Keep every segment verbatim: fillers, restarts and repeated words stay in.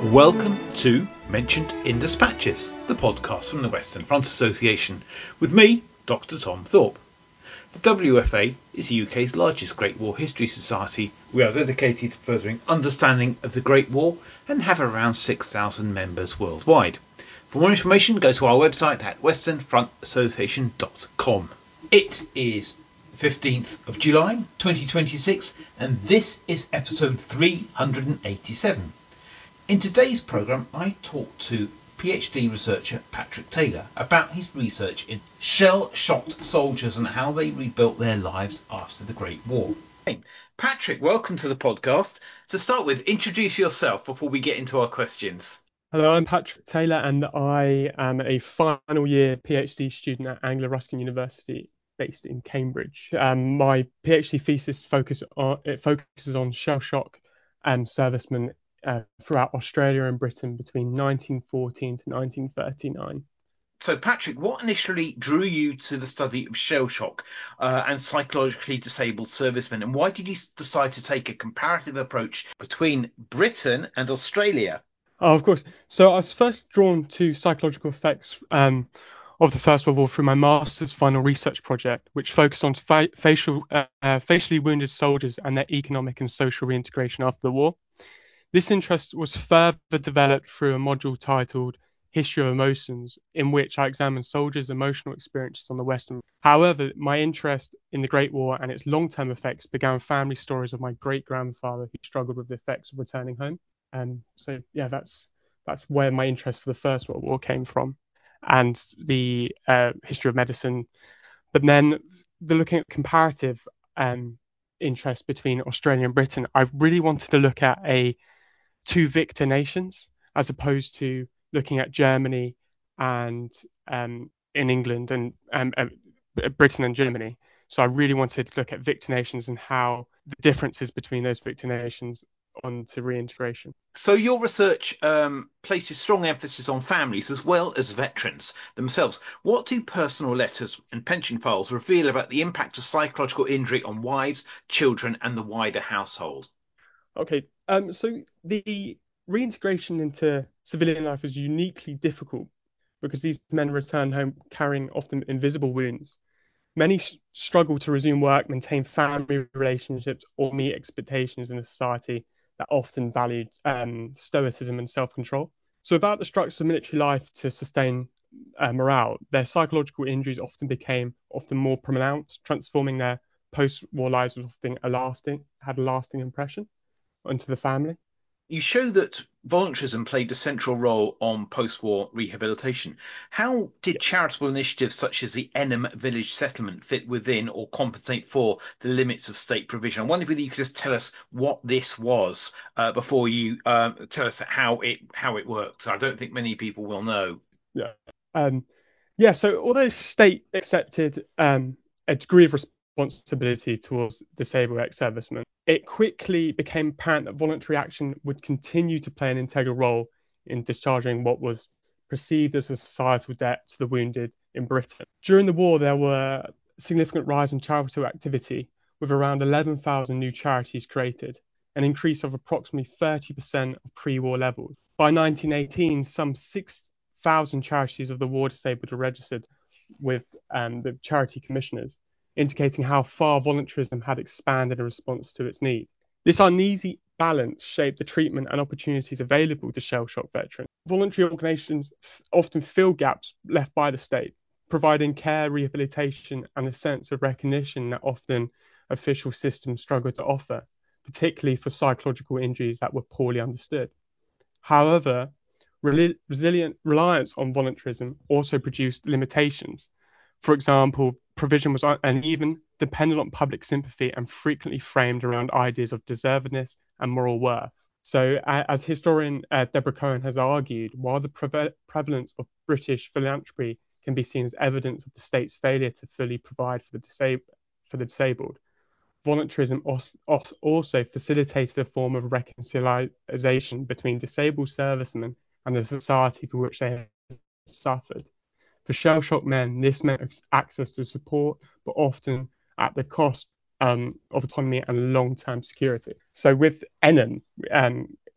Welcome to Mentioned in Dispatches, the podcast from the Western Front Association, with me, Doctor Tom Thorpe. The W F A is the U K's largest Great War History Society. We are dedicated to furthering understanding of the Great War and have around six thousand members worldwide. For more information, go to our website at western front association dot com. It is the fifteenth of July twenty twenty-six, and this is episode three hundred eighty-seven. In today's programme, I talked to PhD researcher Patrick Taylor about his research in shell-shocked soldiers and how they rebuilt their lives after the Great War. Hey, Patrick, welcome to the podcast. To start with, introduce yourself before we get into our questions. Hello, I'm Patrick Taylor and I am a final year PhD student at Anglia Ruskin University based in Cambridge. Um, my PhD thesis focus on, it focuses on shell shock um, servicemen uh, throughout Australia and Britain between nineteen fourteen to nineteen thirty-nine. So, Patrick, what initially drew you to the study of shell shock uh, and psychologically disabled servicemen, and why did you decide to take a comparative approach between Britain and Australia? Oh, of course. So I was first drawn to psychological effects um, of the First World War through my master's final research project, which focused on fa- facial, uh, uh, facially wounded soldiers and their economic and social reintegration after the war. This interest was further developed through a module titled History of Emotions, in which I examined soldiers' emotional experiences on the Western. However, my interest in the Great War and its long-term effects began with family stories of my great-grandfather who struggled with the effects of returning home. And so, yeah, that's that's where my interest for the First World War came from, and the uh, history of medicine. But then, the looking at comparative um, interest between Australia and Britain, I really wanted to look at a two victor nations as opposed to looking at Germany and um, in England and um, uh, Britain and Germany. So I really wanted to look at victor nations and how the differences between those victor nations onto reintegration. So your research um, places strong emphasis on families as well as veterans themselves. What do personal letters and pension files reveal about the impact of psychological injury on wives, children, and the wider household? Okay, um, so the reintegration into civilian life is uniquely difficult because these men return home carrying often invisible wounds. Many s- struggle to resume work, maintain family relationships, or meet expectations in a society that often valued um, stoicism and self-control. So, without the structures of military life to sustain uh, morale, their psychological injuries often became often more pronounced, transforming their post-war lives with often a lasting had a lasting impression onto the family. You show that voluntarism played a central role on post-war rehabilitation. How did Yeah. charitable initiatives such as the Enham Village Settlement fit within or compensate for the limits of state provision? I wonder whether you could just tell us what this was uh, before you um, tell us how it how it worked. I don't think many people will know. Yeah. Um, yeah, so although state accepted um, a degree of responsibility towards disabled ex-servicemen, it quickly became apparent that voluntary action would continue to play an integral role in discharging what was perceived as a societal debt to the wounded in Britain. During the war, there were a significant rise in charitable activity, with around eleven thousand new charities created, an increase of approximately thirty percent of pre-war levels. By nineteen eighteen, some six thousand charities of the war disabled are registered with um, the charity commissioners, indicating how far voluntarism had expanded in response to its need. This uneasy balance shaped the treatment and opportunities available to shell shock veterans. Voluntary organisations f- often fill gaps left by the state, providing care, rehabilitation, and a sense of recognition that often official systems struggle to offer, particularly for psychological injuries that were poorly understood. However, reli- resilient reliance on voluntarism also produced limitations. For example, provision was uneven, dependent on public sympathy, and frequently framed around ideas of deservedness and moral worth. So, uh, as historian uh, Deborah Cohen has argued, while the preve- prevalence of British philanthropy can be seen as evidence of the state's failure to fully provide for the, disab- for the disabled, voluntarism also facilitated a form of reconciliation between disabled servicemen and the society for which they had suffered. For shell shock men, this meant access to support, but often at the cost um, of autonomy and long term security. So, with Enham, um,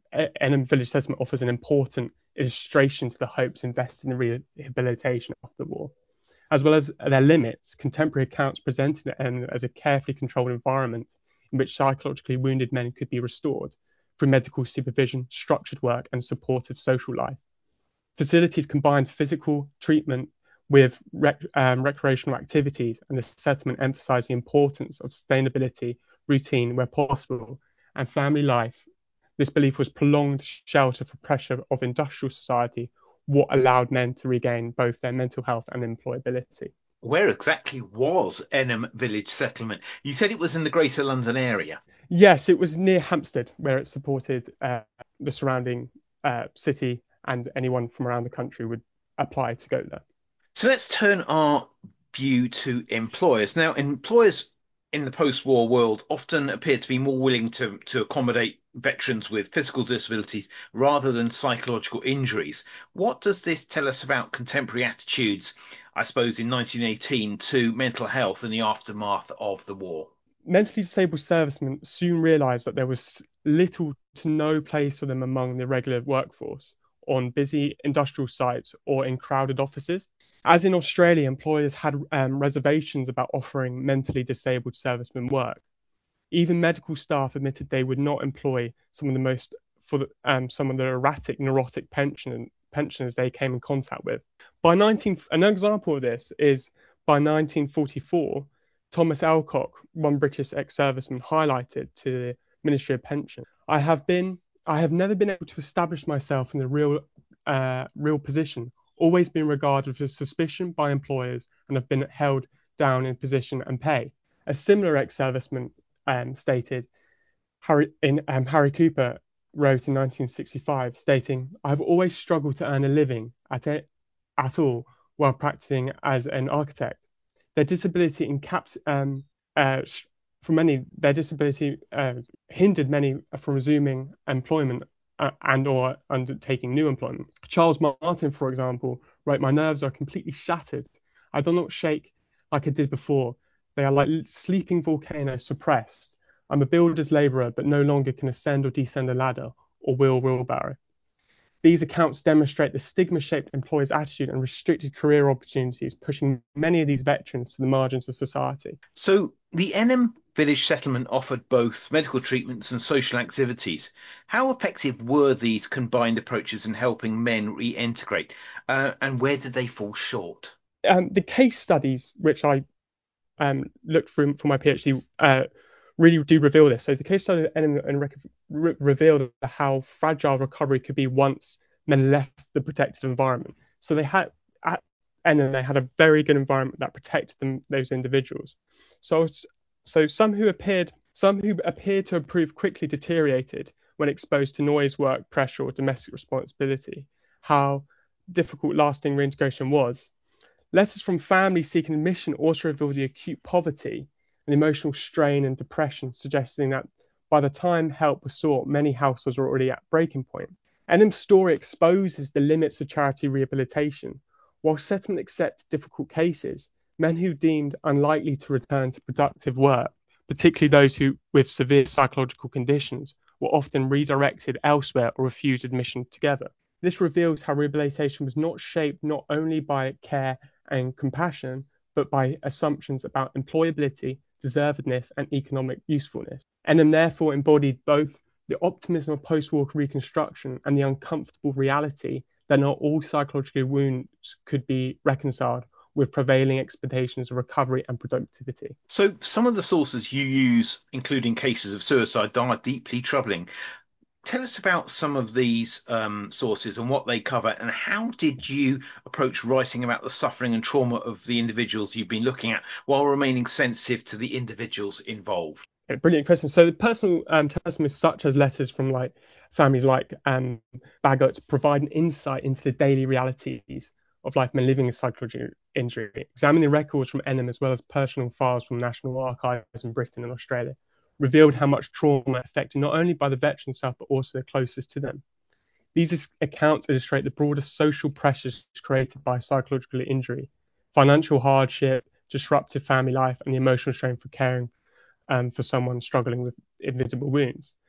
Enham Village Settlement offers an important illustration to the hopes invested in rehabilitation after the war. As well as their limits, contemporary accounts presented Enham as a carefully controlled environment in which psychologically wounded men could be restored through medical supervision, structured work, and supportive social life. Facilities combined physical treatment with rec- um, recreational activities, and the settlement emphasised the importance of sustainability, routine where possible, and family life. This belief was prolonged shelter for pressure of industrial society, what allowed men to regain both their mental health and employability. Where exactly was Enham Village Settlement? You said it was in the Greater London area. Yes, it was near Hampstead, where it supported uh, the surrounding uh, city, and anyone from around the country would apply to go there. So let's turn our view to employers. Now, employers in the post-war world often appear to be more willing to, to accommodate veterans with physical disabilities rather than psychological injuries. What does this tell us about contemporary attitudes, I suppose, in nineteen eighteen to mental health in the aftermath of the war? Mentally disabled servicemen soon realised that there was little to no place for them among the regular workforce, on busy industrial sites or in crowded offices. As in Australia, employers had um, reservations about offering mentally disabled servicemen work. Even medical staff admitted they would not employ some of the most for the, um, some of the erratic, neurotic pension, pensioners they came in contact with. By nineteen, an example of this is by nineteen forty-four, Thomas Alcock, one British ex-serviceman, highlighted to the Ministry of Pension, "I have been, I have never been able to establish myself in the real, uh, real position. Always been regarded with suspicion by employers and have been held down in position and pay." A similar ex-serviceman um, stated, Harry, in, um, Harry Cooper wrote in nineteen sixty-five, stating, "I have always struggled to earn a living at it at all while practicing as an architect. Their disability incaps, um, uh, for many, their disability uh, hindered many from resuming employment uh, and or undertaking new employment." Charles Martin, for example, wrote, "My nerves are completely shattered. I do not shake like I did before. They are like sleeping volcanoes suppressed. I'm a builder's labourer, but no longer can ascend or descend a ladder or wheel a wheelbarrow." These accounts demonstrate the stigma-shaped employers' attitude and restricted career opportunities, pushing many of these veterans to the margins of society. So the Enham Village Settlement offered both medical treatments and social activities. How effective were these combined approaches in helping men reintegrate, uh, and where did they fall short? Um, the case studies, which I um, looked through for my PhD, uh, really do reveal this. So the case study and, and rec- re- revealed how fragile recovery could be once men left the protected environment. So they had at Enham, they had a very good environment that protected them, those individuals. So so some who appeared some who appeared to improve quickly deteriorated when exposed to noise, work pressure, or domestic responsibility. How difficult lasting reintegration was. Letters from families seeking admission also reveal the acute poverty and emotional strain and depression, suggesting that by the time help was sought, many households were already at breaking point. Enham's story exposes the limits of charity rehabilitation. While settlement accepted difficult cases, men who deemed unlikely to return to productive work, particularly those who with severe psychological conditions, were often redirected elsewhere or refused admission together. This reveals how rehabilitation was not shaped not only by care and compassion, but by assumptions about employability, deservedness, and economic usefulness. Enham therefore embodied both the optimism of post-war reconstruction and the uncomfortable reality that not all psychological wounds could be reconciled with prevailing expectations of recovery and productivity. So some of the sources you use, including cases of suicide, are deeply troubling. Tell us about some of these um, sources and what they cover, and how did you approach writing about the suffering and trauma of the individuals you've been looking at while remaining sensitive to the individuals involved? A brilliant question. So personal um, testimonies such as letters from like families like um, Bagot provide an insight into the daily realities of life men living with psychological injury. Examining the records from Enham as well as personal files from National Archives in Britain and Australia revealed how much trauma affected not only by the veteran self but also the closest to them. These accounts illustrate the broader social pressures created by psychological injury, financial hardship, disrupted family life, and the emotional strain for caring um, for someone struggling with invisible wounds.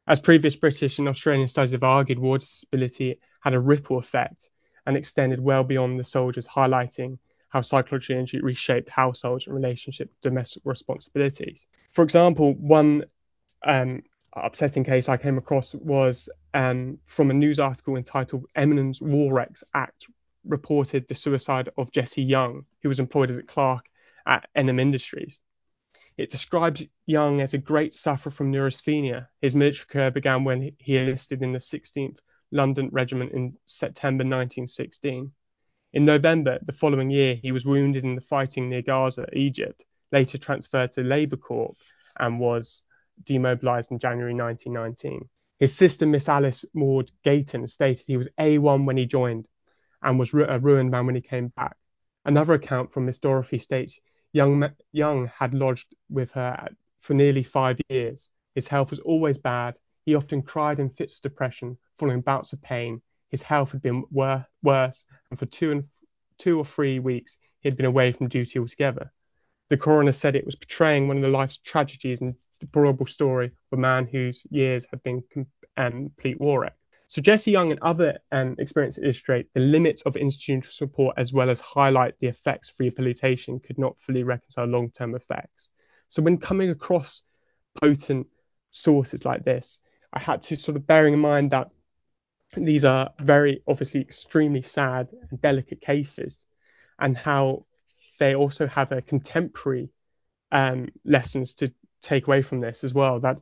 As previous British and Australian studies have argued, war disability had a ripple effect and extended well beyond the soldiers, highlighting how psychological injury reshaped households and relationship domestic responsibilities. For example, one um, upsetting case I came across was um, from a news article entitled Eminence War Recs Act reported the suicide of Jesse Young, who was employed as a clerk at Enham Industries. It describes Young as a great sufferer from neurasthenia. His military career began when he enlisted in the sixteenth London Regiment in September nineteen sixteen. In November the following year, he was wounded in the fighting near Gaza, Egypt, later transferred to Labour Corps, and was demobilised in January nineteen nineteen. His sister, Miss Alice Maud Gayton, stated he was A one when he joined and was a ruined man when he came back. Another account from Miss Dorothy states Young, Young had lodged with her for nearly five years. His health was always bad. He often cried in fits of depression following bouts of pain. His health had been wor- worse, and for two, and two or three weeks he had been away from duty altogether. The coroner said it was portraying one of the life's tragedies and deplorable story of a man whose years had been com- um, complete war wreck. So Jesse Young and other um, experiences illustrate the limits of institutional support, as well as highlight the effects of rehabilitation could not fully reconcile long-term effects. So when coming across potent sources like this, I had to sort of bearing in mind that these are very obviously extremely sad and delicate cases, and how they also have a contemporary um, lessons to take away from this as well. That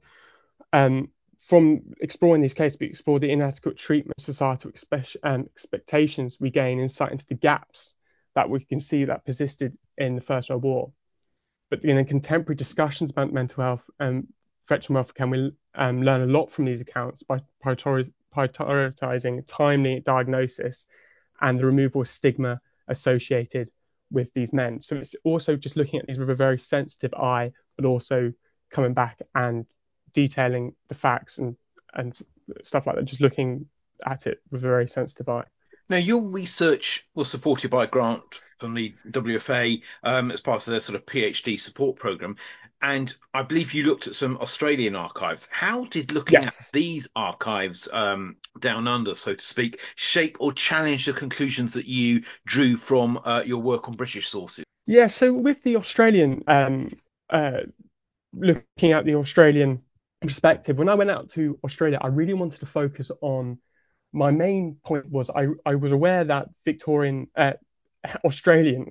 um, from exploring these cases, we explore the inadequate treatment, societal expe- um, expectations. We gain insight into the gaps that we can see that persisted in the First World War. But in contemporary discussions about mental health and veteran welfare, can we um, learn a lot from these accounts by prioritis- prioritizing timely diagnosis and the removal of stigma associated with these men. So it's also just looking at these with a very sensitive eye, but also coming back and detailing the facts and and stuff like that, just looking at it with a very sensitive eye. Now, your research was supported by a grant from the W F A um, as part of their sort of PhD support program, and I believe you looked at some Australian archives. How did looking Yes. at these archives um, down under, so to speak, shape or challenge the conclusions that you drew from uh, your work on British sources? Yeah, so with the Australian, um, uh, looking at the Australian perspective, when I went out to Australia, I really wanted to focus on my main point was I, I was aware that Victorian, uh, Australian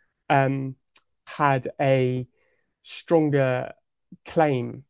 um, had a stronger claim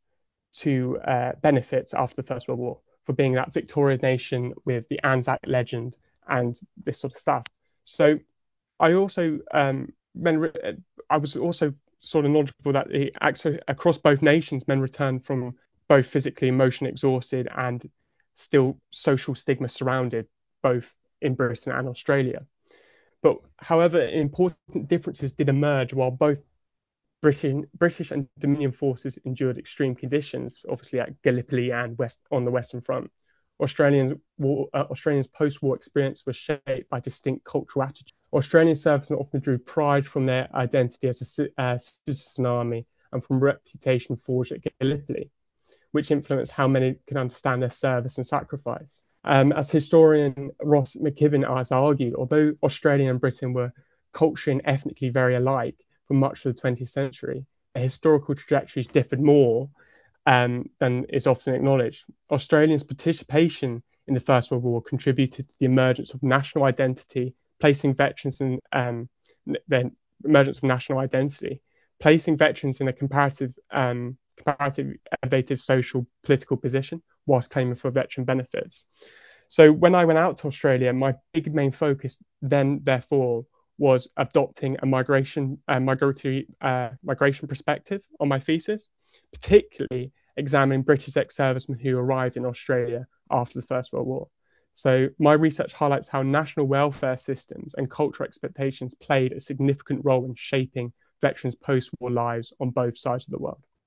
to uh, benefits after the First World War for being that victorious nation with the Anzac legend and this sort of stuff. So I also um, men I was also sort of knowledgeable that the, across both nations, men returned from both physically, emotionally exhausted and still social stigma surrounded both in Britain and Australia. But however, important differences did emerge while both Britain, British and Dominion forces endured extreme conditions, obviously at Gallipoli and West on the Western Front. Australians, war, uh, Australians' post-war experience was shaped by distinct cultural attitudes. Australian servicemen often drew pride from their identity as a uh, citizen army and from reputation forged at Gallipoli, which influenced how many can understand their service and sacrifice. Um, as historian Ross McKibben has argued, although Australia and Britain were culturally and ethnically very alike for much of the twentieth century, their historical trajectories differed more um, than is often acknowledged. Australians' participation in the First World War contributed to the emergence of national identity, placing veterans in um, the emergence of national identity, placing veterans in a comparative um, comparative elevated social political position whilst claiming for veteran benefits. So when I went out to Australia, my big main focus then, therefore, was adopting a migration, uh, migratory uh, migration perspective on my thesis, particularly examining British ex-servicemen who arrived in Australia after the First World War. So my research highlights how national welfare systems and cultural expectations played a significant role in shaping veterans' post-war lives on both sides of the world.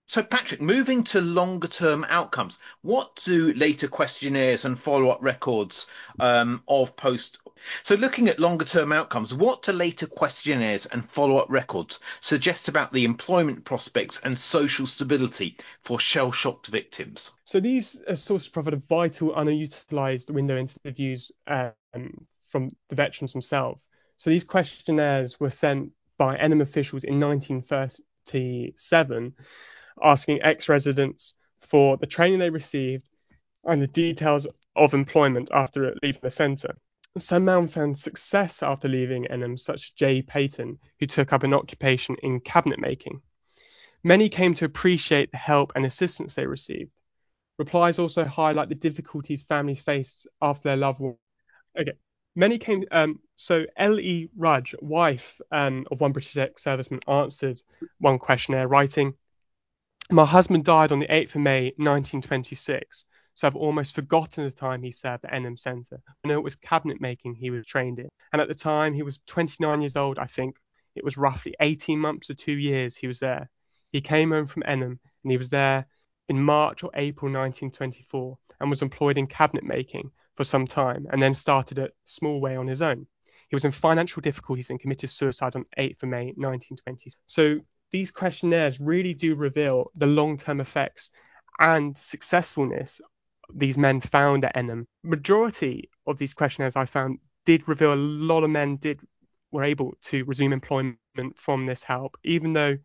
So, Patrick, moving to longer term outcomes, what do later questionnaires and follow up records um, of post? So, looking at longer term outcomes, what do later questionnaires and follow up records suggest about the employment prospects and social stability for shell shocked victims? So these uh, sources provide a vital, underutilized window into the views um, from the veterans themselves. So these questionnaires were sent by N M officials in nineteen thirty-seven, asking ex-residents for the training they received and the details of employment after leaving the centre. Some men found success after leaving N M, such as Jay Payton, who took up an occupation in cabinet making. Many came to appreciate the help and assistance they received. Replies also highlight the difficulties families faced after their loved one. Okay. Many came. Um, so L E. Rudge, wife um, of one British ex-serviceman, answered one questionnaire, writing, "My husband died on the eighth of May, nineteen twenty-six, so I've almost forgotten the time he served at N M Centre. I know it was cabinet making he was trained in, and at the time he was twenty-nine years old. I think it was roughly eighteen months or two years he was there. He came home from N M and he was there in March or April nineteen twenty-four and was employed in cabinet making for some time and then started a small way on his own. He was in financial difficulties and committed suicide on eighth of May nineteen twenty. So these questionnaires really do reveal the long-term effects and successfulness these men found at N M. Majority of these questionnaires I found did reveal a lot of men did were able to resume employment from this help, even though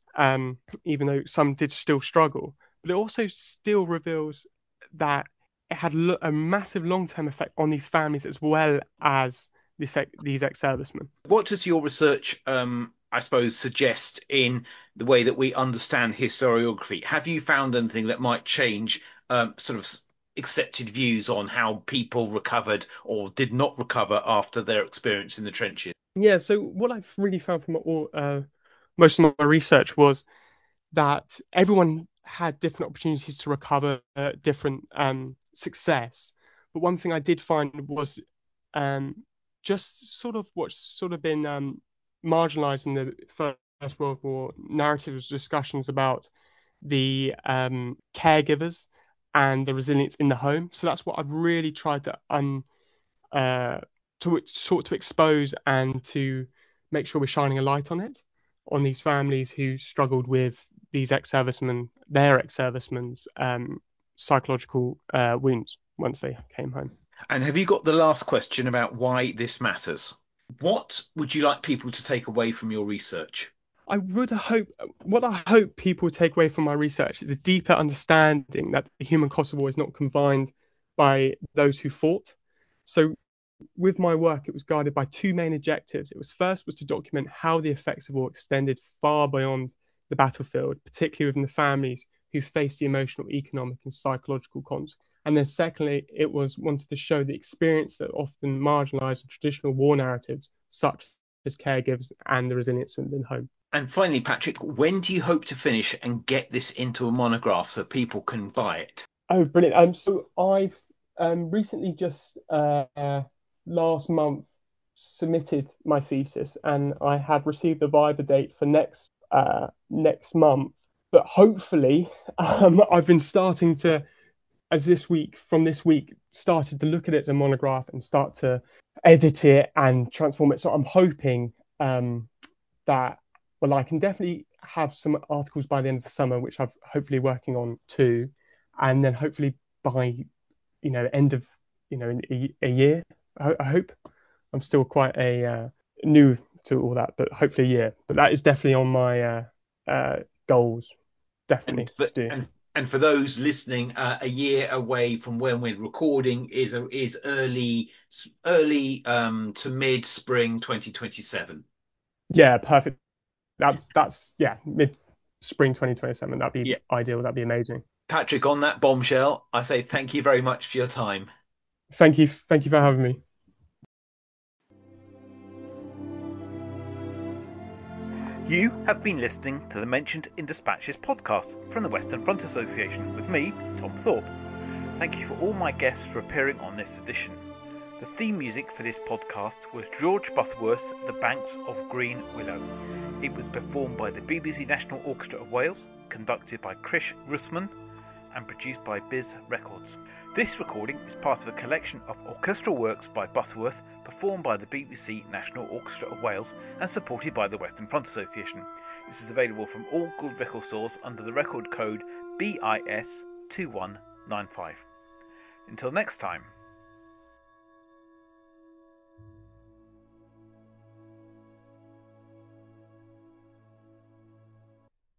um, even though some did still struggle. But it also still reveals that it had a massive long-term effect on these families as well as this, these ex-servicemen. What does your research, um, I suppose, suggest in the way that we understand historiography? Have you found anything that might change um, sort of accepted views on how people recovered or did not recover after their experience in the trenches? Yeah, so what I've really found from all, uh, most of my research was that everyone had different opportunities to recover, uh, different um, success. But one thing I did find was um, just sort of what's sort of been um, marginalized in the First World War narratives, discussions about the um, caregivers and the resilience in the home. So that's what I've really tried to un uh, to sort to expose and to make sure we're shining a light on it, on these families who struggled with these ex-servicemen, their ex-servicemen's um, psychological uh, wounds once they came home. And have you got the last question about why this matters? What would you like people to take away from your research? I would hope, what I hope people take away from my research is a deeper understanding that the human cost of war is not confined by those who fought. So with my work, it was guided by two main objectives. It was first was to document how the effects of war extended far beyond the battlefield, particularly within the families who faced the emotional, economic, and psychological consequences. And then secondly, it was wanted to show the experience that often marginalised in traditional war narratives, such as caregivers and the resilience within home. And finally, Patrick, when do you hope to finish and get this into a monograph so people can buy it? Oh, brilliant. Um, so I've um, recently just uh, uh, last month submitted my thesis, and I have received the viva date for next uh, next month. But hopefully, um, I've been starting to, as this week from this week, started to look at it as a monograph and start to edit it and transform it. So I'm hoping um, that well, I can definitely have some articles by the end of the summer, which I'm hopefully working on too, and then hopefully by you know end of you know a, a year, I, I hope. I'm still quite a uh, new to all that, but hopefully a year. But that is definitely on my uh, uh, goals, And definitely for, to do. and and for those listening, uh, a year away from when we're recording is a, is early early um, to mid spring twenty twenty-seven. Yeah, perfect. That's that's yeah, mid spring twenty twenty-seven. That'd be Yeah, ideal. That'd be amazing. Patrick, on that bombshell, I say thank you very much for your time. Thank you, thank you for having me. You have been listening to the Mentioned in Dispatches podcast from the Western Front Association with me, Tom Thorpe. Thank you for all my guests for appearing on this edition. The theme music for this podcast was George Butterworth's The Banks of Green Willow. It was performed by the B B C National Orchestra of Wales, conducted by Krish Russman, and produced by Biz Records. This recording is part of a collection of orchestral works by Butterworth performed by the B B C National Orchestra of Wales and supported by the Western Front Association. This is available from all good record stores under the record code B I S two one nine five. Until next time.